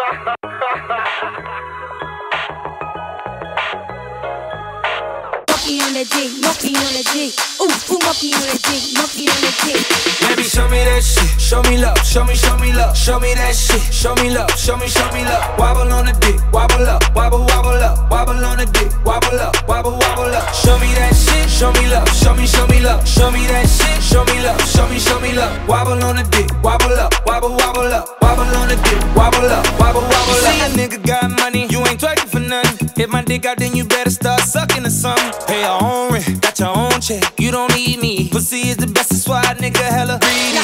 Monkey on the D, monkey on the D. Ooh, monkey on the D, monkey on the D. Baby, show me that shit, show me love, show me love, show me that shit, show me love, show me love. Wobble on the dick, wobble up, wobble up, wobble on the dick, wobble up, wobble up. Show me that shit, show me love, show me love, show me that shit, show me love, show me love. Wobble on the dick, wobble up, wobble up, wobble on the dick, wobble up, wobble up. You see a nigga got money, you ain't twerking for nothing. Hit my dick out, then you better start sucking or something. Pay your own rent, got your own check, you don't need me. Pussy is the best, that's why a nigga hella greedy.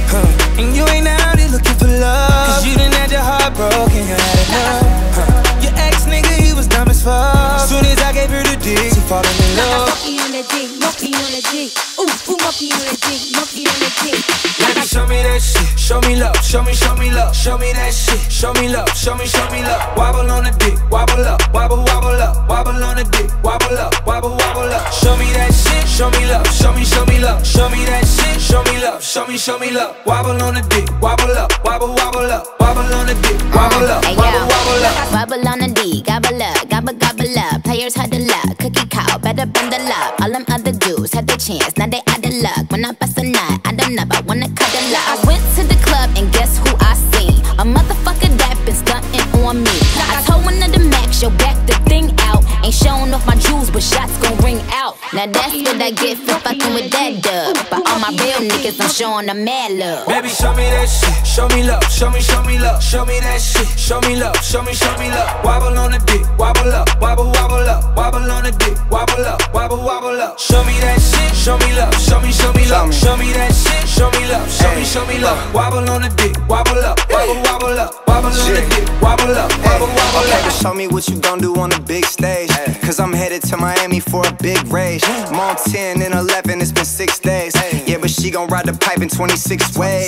And you ain't out here looking for love, cause you done had your heart broken, you had enough. Your ex nigga, he was dumb as fuck. Soon as I gave her the dick, she falling in love. Monkey on the D, monkey on the D. Ooh, monkey on the D, monkey on the D. Baby, show me that shit, show me love, show me love, show me that shit, show me love, show me love. Wobble on the dick, wobble up, wobble up, wobble on the dick, wobble up, wobble up. Show me that shit, show me love, show me love, show me that shit, show me love, show me love. Wobble on the dick, wobble up, wobble up, wobble on the dick, wobble up, wobble up. Wobble on the D, gobble up, gobble up. Players huddle up, cookie cow, better bundle up. All them other dudes had their chance, now they out of luck. When I bust a nut, I don't know, I wanna cuddle up. I went to the club and guess who I seen? A motherfucker that been stunting on me. I told one of the max, yo, back the thing out. Ain't showing off my jewels, but shots gon' ring out. Now that's what I get for fucking with that dub. But all my real niggas, I'm showing them mad love. Baby, show me that shit, show me love, show me love, show me that shit, show me love, show me love. Wobble on the dick, wobble up, wobble up, wobble on the dick, wobble up, wobble up. Show me that shit, show me love, show me love, show me that shit, show me love, show me love. Wobble on the dick, wobble up, wobble up, wobble on the dick, wobble up, wobble up. Okay, but show me what you gon' do on the big stage. Cause I'm headed to Miami for a big rage. I'm on 10 and 11, it's been 6 days. Yeah, but she gon' ride the pipe in 26 ways.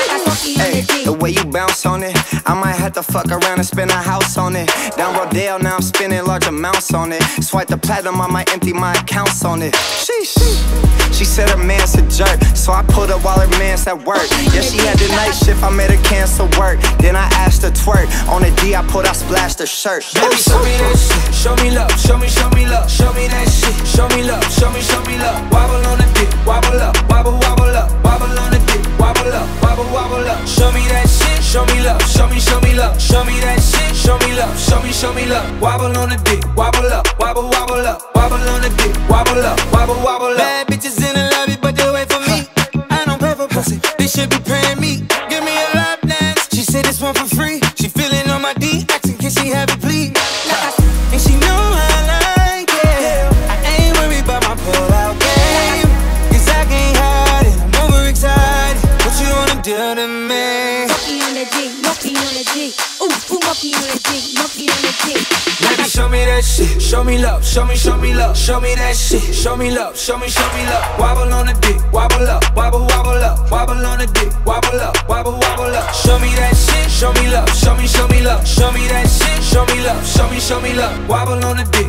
Hey, the way you bounce on it, I might have to fuck around and spend a house on it. Down Rodale, now I'm spending large amounts on it. Swipe the platinum, I might empty my accounts on it. Sheesh. She said her man's a jerk, so I put her while her man's at work. Yeah, she had the night shift, I made her cancel work. Then I asked her twerk. On the D, I splashed her shirt. Baby, show me that shit, show me love, show me love, show me that shit, show me love, show me love. Wobble on the dick, wobble up, wobble up, wobble on the dick, wobble up, wobble up. Show me that shit, show me love, show me love, show me that shit, show me love, show me love. Wobble on the dick, wobble up, wobble up, wobble on the dick, wobble up, wobble up. Bad bitches in the lobby, but they wait for me. I don't pay for pussy, they should be paying me. Give me a lap dance, she said this one for free. She feeling on my D, asking can she have it please. And she know I like it. I ain't worried about my pull-out game, cause I can't hide it, I'm overexcited. What you wanna do to me? Monkey on the D, monkey on the D. Ooh, monkey on the D, monkey on the D. Baby, show me that shit, show me love, show me love, show me that shit, show me love, show me love. Wobble on the dick, wobble up, wobble up, wobble on the dick, wobble up, wobble up. Show me that shit, show me love, show me love, show me that shit, show me love, show me love. Wobble on the dick,